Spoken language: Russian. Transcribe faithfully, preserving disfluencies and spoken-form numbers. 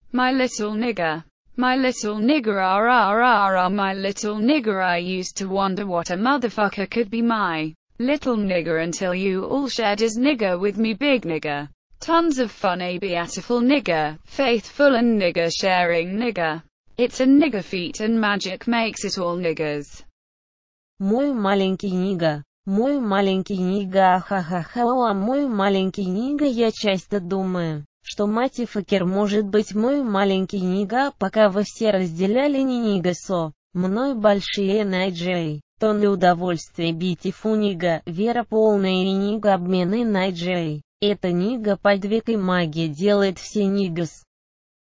My little nigger. My little nigger, ah ah ah ah, my little nigger. I used to wonder what a motherfucker could be, my little nigger, until you all shared as nigger with me, big nigger. Tons of fun, a beautiful nigger, faithful and nigger sharing nigger. It's a nigger feat and magic makes it all niggers. Мой маленький нига. Мой маленький нига, ха-ха-ха, мой маленький нига. Я часто думаю, что матифакер может быть мой маленький нига, пока вы все разделяли не нига со мной большие найджей. Тон для удовольствия битифу нига, вера полная и нига обмены найджей. Это нига под векой магия делает все нигас.